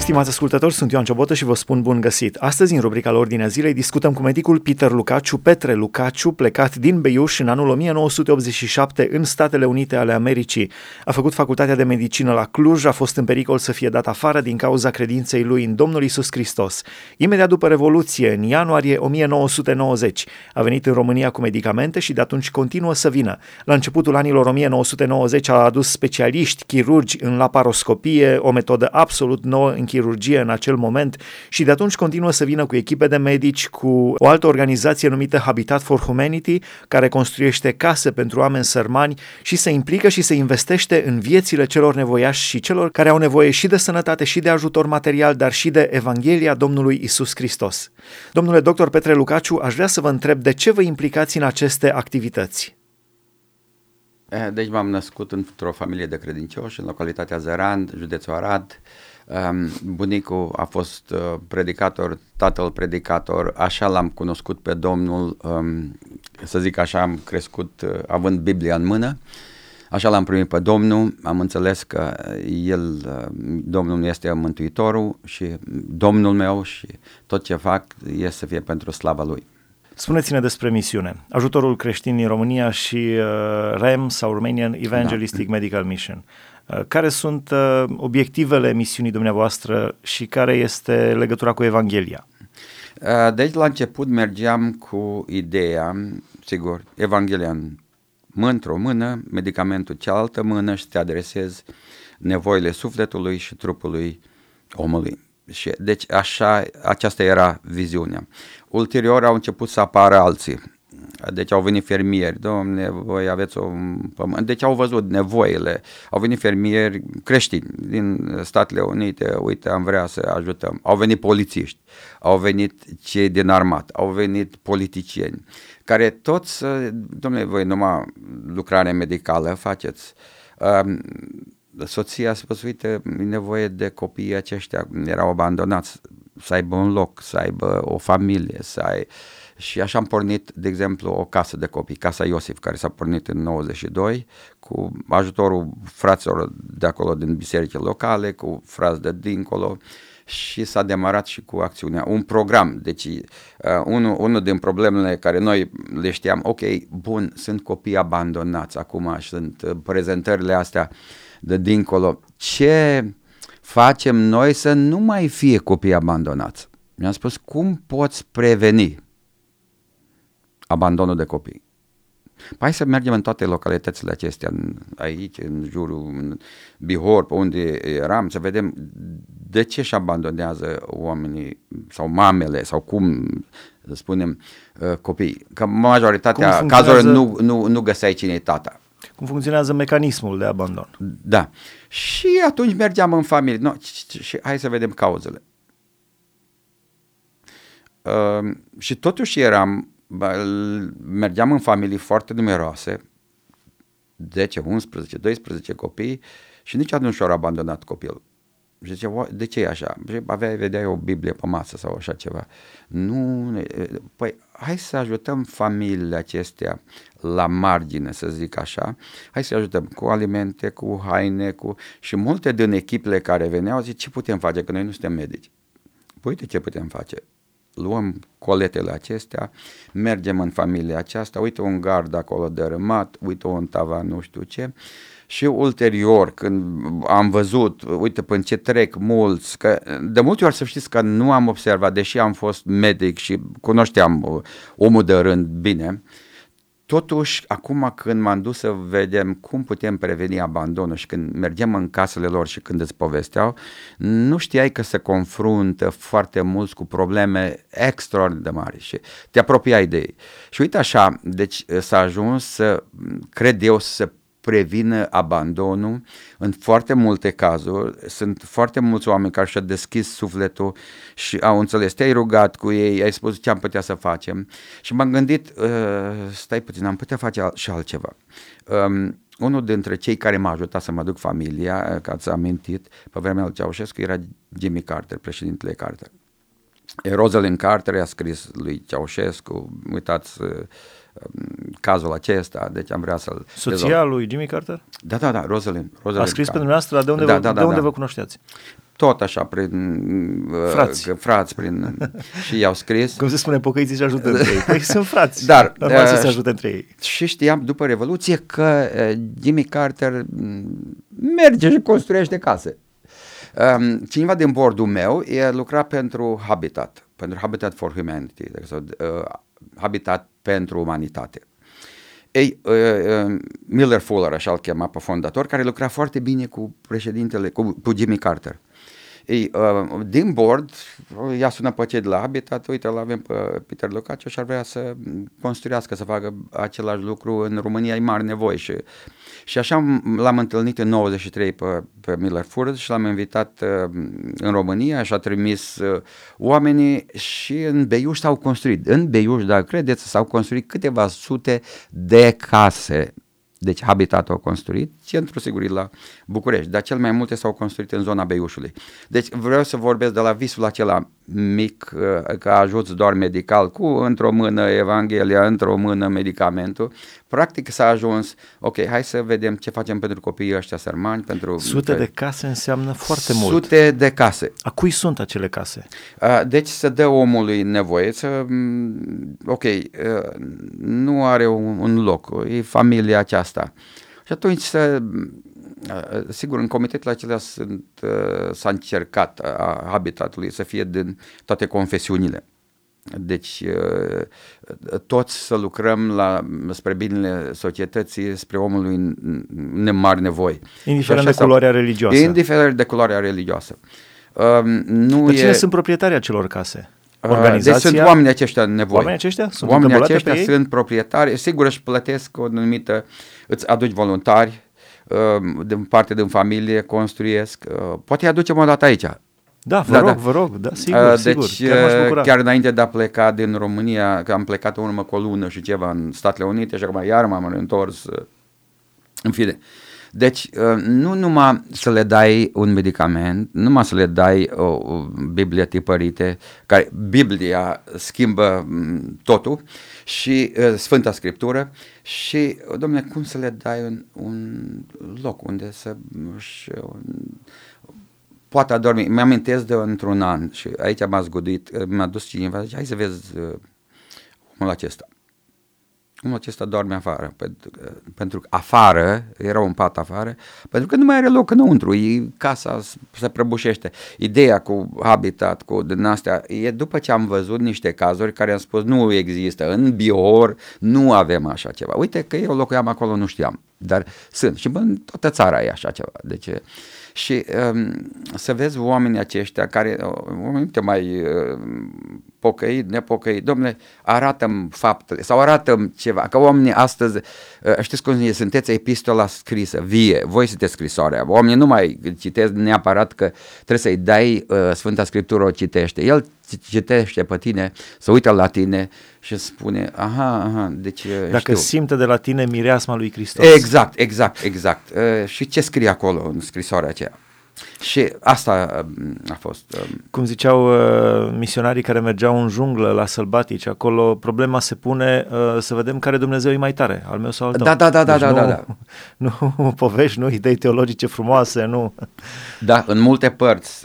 Stimați ascultători, sunt Ioan Ciobotă și vă spun bun găsit. Astăzi, în rubrica la Ordinea Zilei, discutăm cu medicul Petre Lucaciu, plecat din Beiuș în anul 1987 în Statele Unite ale Americii. A făcut facultatea de medicină la Cluj, a fost în pericol să fie dat afară din cauza credinței lui în Domnul Iisus Hristos. Imediat după Revoluție, în ianuarie 1990, a venit în România cu medicamente și de atunci continuă să vină. La începutul anilor 1990 a adus specialiști chirurgi în laparoscopie, o metodă absolut nouă în chirurgie în acel moment, și de atunci continuă să vină cu echipe de medici, cu o altă organizație numită Habitat for Humanity, care construiește case pentru oameni sărmani și se implică și se investește în viețile celor nevoiași și celor care au nevoie și de sănătate și de ajutor material, dar și de Evanghelia Domnului Iisus Hristos. Domnule doctor Petre Lucaciu, aș vrea să vă întreb de ce vă implicați în aceste activități? Deci m-am născut într-o familie de credincioși în localitatea Zărand, județul Arad. Bunicul a fost predicator, tatăl predicator, așa l-am cunoscut pe Domnul, să zic așa, am crescut având Biblia în mână, așa l-am primit pe Domnul, am înțeles că Domnul este Mântuitorul și Domnul meu și tot ce fac este să fie pentru slava Lui. Spuneți-ne despre misiune, ajutorul creștin din România și REM sau Romanian Evangelistic Medical Mission. Care sunt obiectivele misiunii dumneavoastră și care este legătura cu Evanghelia? Deci la început mergeam cu ideea, sigur, Evanghelia într-o mână, medicamentul cealaltă mână și te adresezi nevoile sufletului și trupului omului. Și, deci aceasta era viziunea. Ulterior au început să apară alții. Deci au venit fermieri, domne, voi aveți un pământ. Deci au văzut nevoile, au venit fermieri creștini din Statele Unite, uite, am vrea să ajutăm. Au venit polițiști, au venit cei din armată, au venit politicieni, care toți, domne, voi numai lucrare medicală faceți. Soția a spus, uite, e nevoie de copiii aceștia, erau abandonați, să aibă un loc, să aibă o familie, Și așa am pornit, de exemplu, o casă de copii, Casa Iosif, care s-a pornit în 92, cu ajutorul fraților de acolo din biserici locale, cu frați de dincolo, și s-a demarat și cu acțiunea, un program. Deci unul din problemele care noi le știam, ok, bun, sunt copii abandonați, acum sunt prezentările astea de dincolo, ce facem noi să nu mai fie copii abandonați? Mi-am spus, cum poți preveni abandonul de copii? Hai să mergem în toate localitățile acestea, aici, în jurul, în Bihor, pe unde eram, să vedem de ce își abandonează oamenii sau mamele sau cum, să spunem, copiii. Că majoritatea cazurilor nu găseai cine e tata. Cum funcționează mecanismul de abandon? Da. Și atunci mergeam în familie. No, și hai să vedem cauzele. Și totuși mergeam în familii foarte numeroase, 10, 11, 12 copii, și niciodată nu și-au abandonat copilul. Și zice, de ce e așa? Vedeai o Biblie pe masă sau așa ceva. Nu, păi hai să ajutăm familiile acestea la margine, să zic așa, hai să ajutăm cu alimente, cu haine, și multe din echipele care veneau zic, ce putem face, că noi nu suntem medici. Păi uite ce putem face. Luăm coletele acestea, mergem în familia aceasta, uite un gard acolo dărâmat, uite un tavan nu știu ce, și ulterior când am văzut, uite până ce trec mulți, că de multe ori să știți că nu am observat, deși am fost medic și cunoșteam omul de rând bine, totuși acum când m-am dus să vedem cum putem preveni abandonul și când mergem în casele lor și când îți povesteau, nu știai că se confruntă foarte mulți cu probleme extraordinar de mari și te apropiai de ei. Și uite așa, deci s-a ajuns să, cred eu, să prevină abandonul în foarte multe cazuri. Sunt foarte mulți oameni care și-au deschis sufletul și au înțeles, te-ai rugat cu ei, ai spus ce am putea să facem și m-am gândit, stai puțin, am putea face și altceva. Unul dintre cei care m-a ajutat să mă duc familia, că ați amintit, pe vremea lui Ceaușescu, era Jimmy Carter, președintele Carter. Rosalind Carter i-a scris lui Ceaușescu, uitați cazul acesta, deci am vrea să-l... Soția lui Jimmy Carter? Da, Rosalind a scris Carter. pentru dumneavoastră, de unde vă cunoșteați? tot așa prin frați și i-au scris. Cum se spune, pocăiții se ajută între ei. Păi sunt frați, Dar, normal să se ajute între ei. Și știam după Revoluție că Jimmy Carter merge și construiește case. Cineva din bordul meu lucra pentru Habitat for Humanity, sau Habitat pentru Umanitate. Miller Fuller, așa îl chema pe fondator, care lucra foarte bine cu președintele, cu Jimmy Carter. Din board, i-a sunat pe cei de la Habitat, uite, îl avem pe Peter Lucaciu și ar vrea să construiască, să facă același lucru în România, e mare nevoie. Și așa l-am întâlnit în 93 pe Miller Fuller și l-am invitat în România și a trimis oamenii și în Beiuș s-au construit. În Beiuș, dacă credeți, s-au construit câteva sute de case. Deci Habitatul a construit, centrul sigur la București, dar cel mai multe s-au construit în zona Beiușului. Deci vreau să vorbesc de la visul acela mic, că ajuți doar medical, cu într-o mână Evanghelia, într-o mână medicamentul. Practic s-a ajuns, ok, hai să vedem ce facem pentru copiii ăștia sărmani. Sute de case înseamnă foarte mult. Sute de case. A cui sunt acele case? Deci să dă omului nevoie să, nu are un loc, e familia aceasta. Și atunci sigur, în comitetele acelea s-a încercat a Habitatului să fie din toate confesiunile. Deci toți să lucrăm spre binele societății, spre omului în mari nevoi. Indiferent de culoarea religioasă. Indiferent de culoarea religioasă. Cine sunt proprietarii acelor case? Deci sunt oamenii aceștia nevoi. Oamenii aceștia sunt oamenii aceștia sunt proprietari, sigur își plătesc o anumită, îți aduci voluntari, din familie construiesc, poate îi aducem o dată aici. Da, vă rog, sigur, deci, chiar înainte de a pleca din România, că am plecat în urmă cu o lună și ceva în Statele Unite și acum iar m-am întors, în fine. Deci, nu numai să le dai un medicament, numai să le dai o Biblie tipărite, care Biblia schimbă totul, și Sfânta Scriptură, și, dom'le, cum să le dai un loc unde să poate adormi. Mi-amintesc de într-un an și aici m-a zgudit, mi-a dus cineva, zice, hai să vezi omul acesta. Omul acesta dorme afară, pentru că afară, era un pat afară, pentru că nu mai are loc înăuntru, casa se prăbușește. Ideea cu Habitat, cu din astea, e după ce am văzut niște cazuri care am spus nu există, în Bihor nu avem așa ceva. Uite că eu locuiam acolo, nu știam, dar sunt și în toată țara e așa ceva. Deci, și să vezi oamenii aceștia care, oamenii mai pocăit, nepocăit, dom'le, arată-mi faptele sau arată-mi ceva, că oamenii astăzi, știți cum sunteți epistola scrisă, vie, voi sunteți scrisoarea, oamenii nu mai citesc neapărat că trebuie să-i dai Sfânta Scriptură, o citește, el citește pe tine, să uită la tine și spune, aha, deci dacă știu. simte de la tine mireasma lui Hristos. Exact. Și ce scrie acolo în scrisoarea aceea? Și asta a fost. Cum ziceau misionarii care mergeau în junglă la sălbatici, acolo problema se pune să vedem care Dumnezeu e mai tare, al meu sau al tău. Da. Nu povești, nu idei teologice frumoase, nu. Da, în multe părți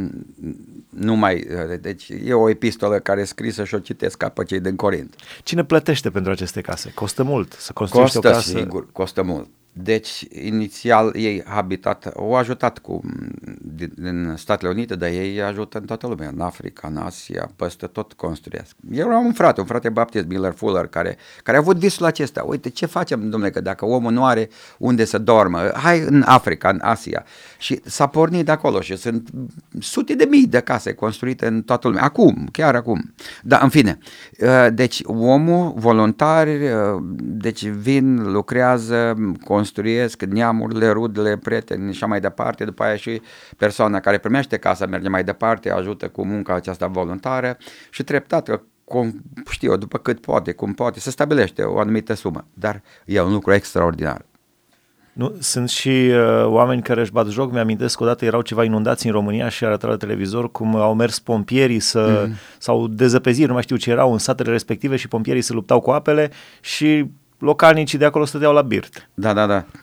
nu mai, deci e o epistolă care e scrisă și o citesc ca pe cei din Corint. Cine plătește pentru aceste case? Costă mult să construiești o casă? Sigur, costă mult. Deci, inițial, ei Habitat au ajutat din Statele Unite, dar ei ajută în toată lumea, în Africa, în Asia, peste tot construiesc. Eu am un frate baptist, Miller Fuller, care a avut visul acesta. Uite, ce facem, domnule, că dacă omul nu are unde să dormă, hai în Africa, în Asia. Și s-a pornit de acolo și sunt sute de mii de case construite în toată lumea. Chiar acum. Dar, în fine, deci omul, voluntari, deci vin, lucrează, construiesc neamurile, rudele, prieteni și așa mai departe, după aia și persoana care primește casa merge mai departe, ajută cu munca aceasta voluntară și treptat, după cât poate, cum poate, se stabilește o anumită sumă, dar e un lucru extraordinar. Nu, sunt și oameni care își bat joc, mi-amintesc că odată erau ceva inundații în România și arăta la televizor cum au mers pompierii sau dezăpeziri, nu mai știu ce erau în satele respective și pompierii se luptau cu apele și localnicii de acolo stăteau la birt. Da.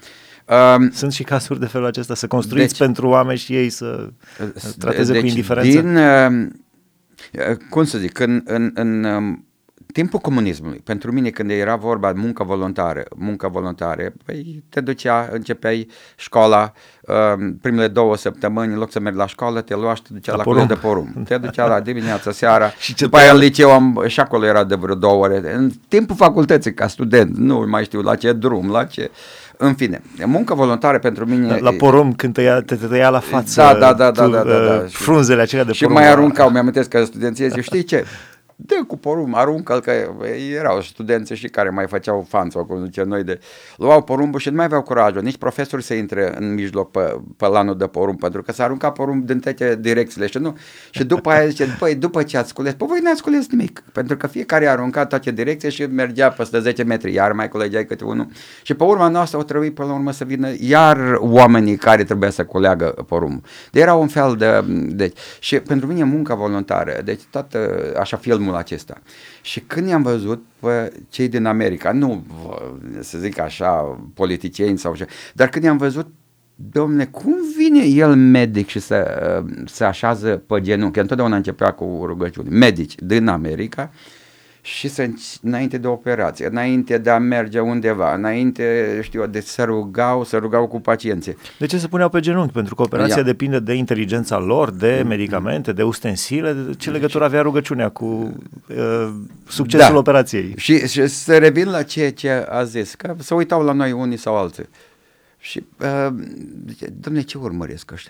Sunt și cazuri de felul acesta, să construiți pentru oameni și ei să trateze cu indiferență? Cum să zic, în timpul comunismului, pentru mine când era vorba de muncă voluntară, păi te ducea, începeai școala, primele 2 săptămâni, în loc să mergi la școală, te lua și te ducea la colț de porumb. Te ducea la dimineața, seara, și după aia în liceu, și acolo era de vreo 2 ore. În timpul facultății, ca student, nu mai știu la ce drum, la ce... În fine, muncă voluntară pentru mine... La porumb, când te tăia la față da. frunzele acelea de porumb. Și mai aruncau, mi-amintesc că studenții zic, știi ce? Dă cu porumb, aruncă-l, că erau studenți și care mai făceau fan sau cum zice noi, luau porumbul și nu mai aveau curajul, nici profesori să intre în mijloc pe lanul de porumb, pentru că s-a aruncat porumb din toate direcțiile și după aia zice, după ce ați cules, voi n-ați cules nimic, pentru că fiecare a aruncat toate direcții și mergea peste 10 metri, iar mai culegeai câte unul și pe urma noastră o trebuie până la urmă să vină iar oamenii care trebuia să culeagă porumb. Deci era un fel de și pentru mine munca voluntară, deci toată așa filmul acesta. Și când i-am văzut pe cei din America, nu să zic așa politicieni sau așa, dar când i-am văzut, dom'le, cum vine el medic și să așează pe genunchi, întotdeauna începea cu rugăciuni, medici din America, și înainte de operație, înainte de a merge undeva, înainte, de să rugau cu pacienții. De ce se puneau pe genunchi? Pentru că operația depinde de inteligența lor, de medicamente, de ustensile. Ce legătură avea rugăciunea cu succesul operației? Și să revin la ce a zis, că să uitau la noi unii sau alții. Și, dom'le, ce urmăresc ăștia?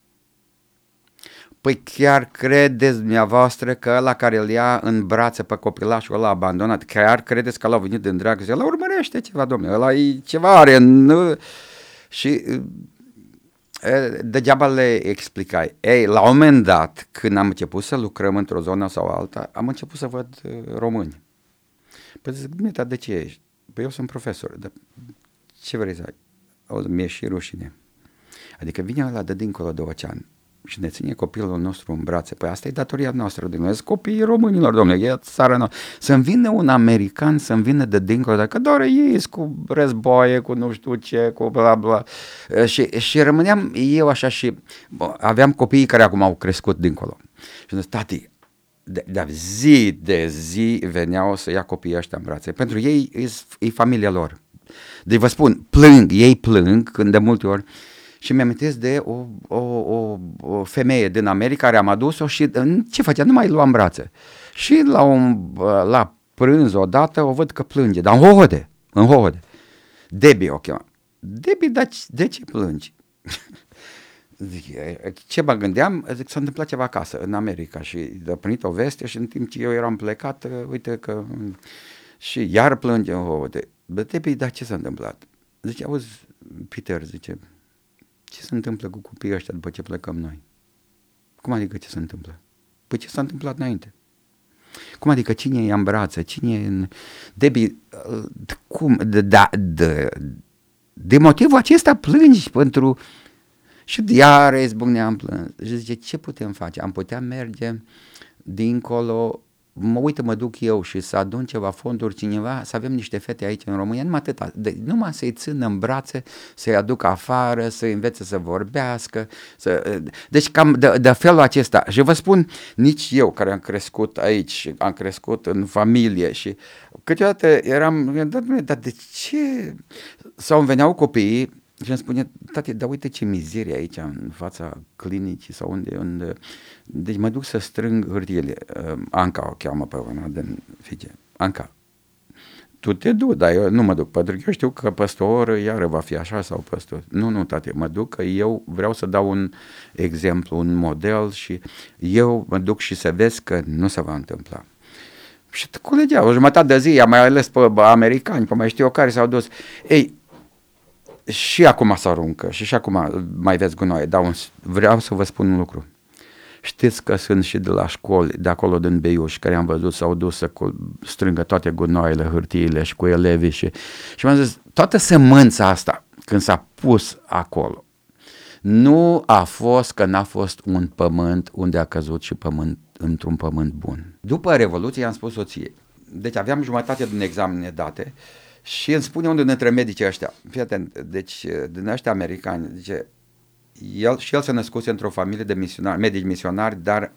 Păi chiar credeți dumneavoastră că ăla care îl ia în brațe pe copilașul ăla abandonat, chiar credeți că l-a venit din drag și ăla urmărește ceva, domnule, ăla ceva are, nu? Și degeaba le explicai. La un moment dat, când am început să lucrăm într-o zonă sau alta, am început să văd români. Păi zic, dar de ce ești? Păi eu sunt profesor, dar ce vrei să ai? Mi-e și rușine. Adică vine ăla de dincolo de ocean și ne ține copilul nostru în brațe. Păi asta e datoria noastră, Dumnezeu, copiii românilor, domnule, e țara noastră. Să-mi vină un american, să-mi vină de dincolo, dacă doar ei cu războaie, cu nu știu ce, cu bla bla. Și rămâneam eu așa și aveam copiii care acum au crescut dincolo. Și zic, tati, de zi veneau să ia copiii ăștia în brațe. Pentru ei e familia lor. Deci vă spun, ei plâng când de multe ori. Și mi-amintesc de o femeie din America care am adus-o și ce făcea? Nu mai lua în brațe. Și la prânz odată o văd că plânge, dar în hohode. Debbie o chema. Debbie, dar de ce plângi? Zic, ce mă gândeam? Zic, s-a întâmplat ceva acasă, în America, și a primit o veste și în timp ce eu eram plecat, uite că... Și iar plânge în hohode. Debbie, dar ce s-a întâmplat? Zice, auzi, Peter, zice... Ce se întâmplă cu copiii ăștia după ce plecăm noi? Cum adică ce se întâmplă? Păi ce s-a întâmplat înainte? Cum adică cine e în brațe? Cine e în... Debbie, cum? De motivul acesta plângi pentru... Și iară izbucneam plâns. Și zice, ce putem face? Am putea merge dincolo... Mă duc eu și să adun ceva fonduri cineva, să avem niște fete aici în România, numai atâta, numai să-i țin în brațe, să-i aduc afară, să-i învețe să vorbească, deci cam de felul acesta. Și vă spun, nici eu care am crescut aici și am crescut în familie și câteodată eram, dar de ce? Sau îmi veneau copiii și îmi spune, tati, dar uite ce mizerie aici în fața clinicii sau unde. Deci mă duc să strâng hârtiile. Anca o cheamă pe una din fiice. Anca, tu te duci, dar eu nu mă duc, pentru că eu știu că peste o oră iară va fi așa sau peste o... Nu, tati, mă duc că eu vreau să dau un exemplu, un model și eu mă duc și să vezi că nu se va întâmpla. Și colegea, o jumătate de zi, am mai ales pe americani, pe mai știu eu care s-au dus. Ei, și acum se aruncă și acum mai vezi gunoaie, dar vreau să vă spun un lucru. Știți că sunt și de la școli, de acolo din Beiuș, care am văzut s-au dus să strângă toate gunoaiele, hârtiile și cu elevii și mi-am zis, toată sămânța asta, când s-a pus acolo, nu a fost că n-a fost un pământ unde a căzut și pământ într-un pământ bun. După Revoluție am spus soției, deci aveam jumătate din examene date Și îmi spune unul dintre medicii ăștia, fii atent, deci din ăștia americani, zice, el se născuse într-o familie de misionari, medici misionari, dar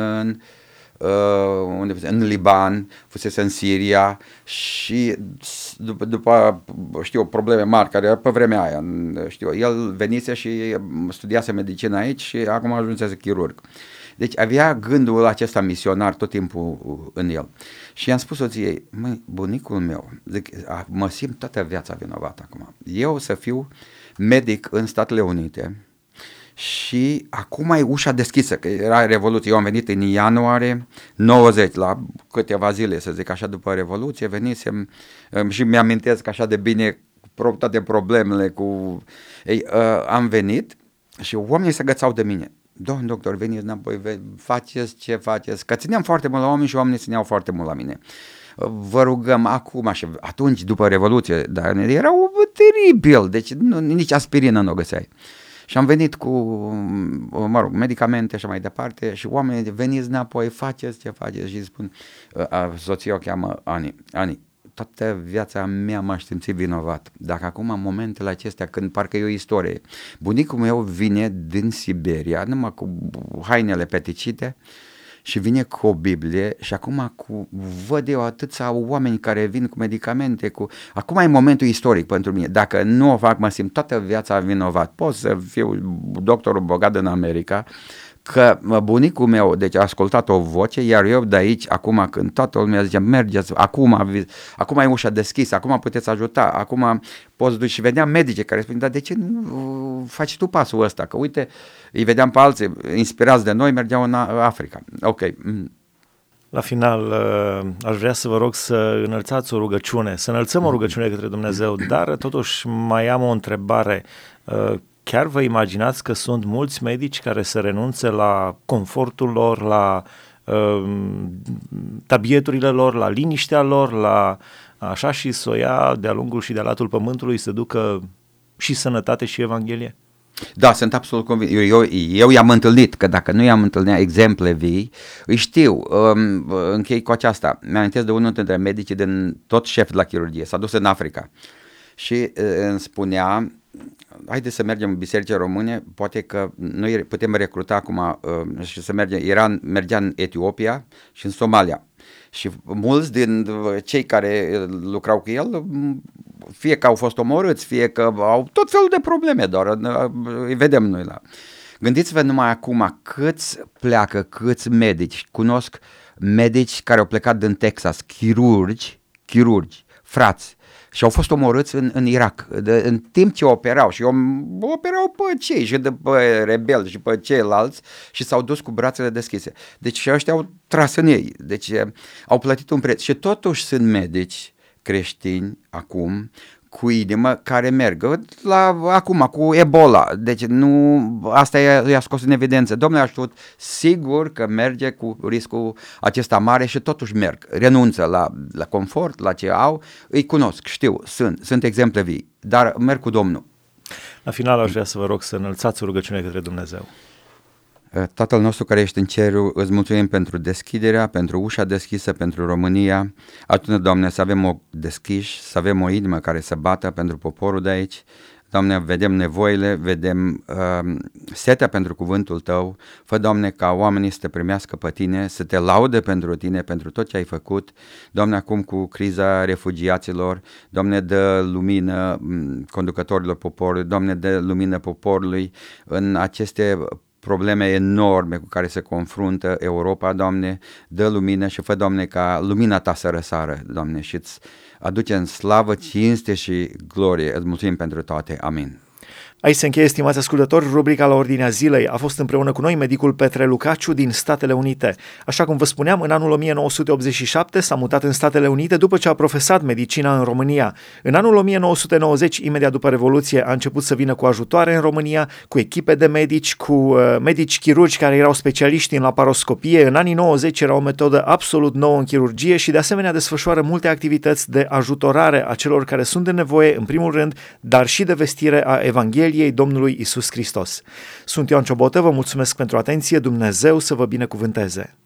în Liban, fusese în Siria și după știu, probleme mari care pe vremea aia, știu, el venise și studiase medicină aici și acum ajunsese chirurg. Deci avea gândul acesta misionar tot timpul în el. Și i-am spus soției, măi, bunicul meu, zic, mă simt toată viața vinovat acum. Eu să fiu medic în Statele Unite și acum e ușa deschisă, că era Revoluție. Eu am venit în ianuarie 90, la câteva zile, să zic așa, după Revoluție, venisem și mi-amintesc așa de bine toate problemele cu... am venit și oamenii se agățau de mine. Domn doctor, veniți înapoi, faceți ce faceți, că țineam foarte mult la oameni și oamenii țineau foarte mult la mine. Vă rugăm acum, și atunci după Revoluție, dar erau teribil, deci nici aspirină nu o găseai. Și am venit cu, mă rog, medicamente și mai departe și oamenii veniți înapoi, faceți ce faceți și spun, soția o cheamă Ani, toată viața mea m-aș simți vinovat. Dacă acum, în momentele acestea, când parcă e o istorie, bunicul meu vine din Siberia, numai cu hainele peticite și vine cu o Biblie și acum văd eu atâția oameni care vin cu medicamente, acum e momentul istoric pentru mine. Dacă nu o fac, mă simt toată viața vinovat. Pot să fiu doctorul bogat în America, că bunicul meu, deci a ascultat o voce, iar eu de aici, acum când toată lumea zice, mergeți, acum e ușa deschisă, acum puteți ajuta, acum poți duci. Și vedeam medici care spun, dar de ce nu faci tu pasul ăsta? Că uite, îi vedeam pe alții inspirați de noi, mergeau în Africa. Ok. La final, aș vrea să vă rog să înălțați o rugăciune, să înălțăm o rugăciune către Dumnezeu, dar totuși mai am o întrebare. Chiar vă imaginați că sunt mulți medici care să renunțe la confortul lor, la tabieturile lor, la liniștea lor, la așa și să o ia de-a lungul și de-a latul pământului să ducă și sănătate și Evanghelie? Da, sunt absolut convins. Eu i-am întâlnit, că dacă nu i-am întâlnit exemple vii, îi știu. Închei cu aceasta. Mi-amintesc de unul dintre medicii din tot șef la chirurgie, s-a dus în Africa și îmi spunea, haide să mergem în biserice române, poate că noi putem recruta acum și să mergea în Etiopia și în Somalia. Și mulți din cei care lucrau cu el, fie că au fost omorâți, fie că au tot felul de probleme, doar îi vedem noi la... Gândiți-vă numai acum câți pleacă, câți medici, cunosc medici care au plecat din Texas, chirurgi, frați, și au fost omorâți în Irak, în timp ce operau și operau pe cei și pe rebeli și pe ceilalți și s-au dus cu brațele deschise. Deci și ăștia au tras în ei, deci au plătit un preț și totuși sunt medici creștini acum cu inimă care merg acum cu Ebola, deci nu, asta i-a scos în evidență. Domnule, a știut sigur că merge cu riscul acesta mare și totuși merg, renunță la confort, la ce au, îi cunosc, știu, sunt exemple vii, dar merg cu Domnul. La final aș vrea să vă rog să înălțați o rugăciune către Dumnezeu. Tatăl nostru care ești în cerul, îți mulțumim pentru deschiderea, pentru ușa deschisă, pentru România. Atunci, Doamne, să avem o deschiși, să avem o inimă care să bată pentru poporul de aici. Doamne, vedem nevoile, vedem setea pentru cuvântul Tău. Fă, Doamne, ca oamenii să Te primească pe Tine, să Te laude pentru Tine, pentru tot ce ai făcut. Doamne, acum cu criza refugiaților, Doamne, dă lumină conducătorilor poporului, Doamne, dă lumină poporului în aceste probleme enorme cu care se confruntă Europa, Doamne, dă lumină și fă, Doamne, ca lumina Ta să răsară, Doamne, și îți aduce în slavă, cinste și glorie. Îți mulțumim pentru toate. Amin. Aici se încheie, stimați ascultători, rubrica La Ordinea Zilei. A fost împreună cu noi medicul Petre Lucaciu din Statele Unite. Așa cum vă spuneam, în anul 1987 s-a mutat în Statele Unite după ce a profesat medicina în România. În anul 1990, imediat după Revoluție, a început să vină cu ajutoare în România, cu echipe de medici, cu medici chirurgi care erau specialiști în laparoscopie. În anii 90 era o metodă absolut nouă în chirurgie și de asemenea desfășoară multe activități de ajutorare a celor care sunt în nevoie, în primul rând, dar și de vestire a Evangheliei Domnului Isus Hristos. Sunt Ioan Ciobotă, vă mulțumesc pentru atenție, Dumnezeu să vă binecuvânteze!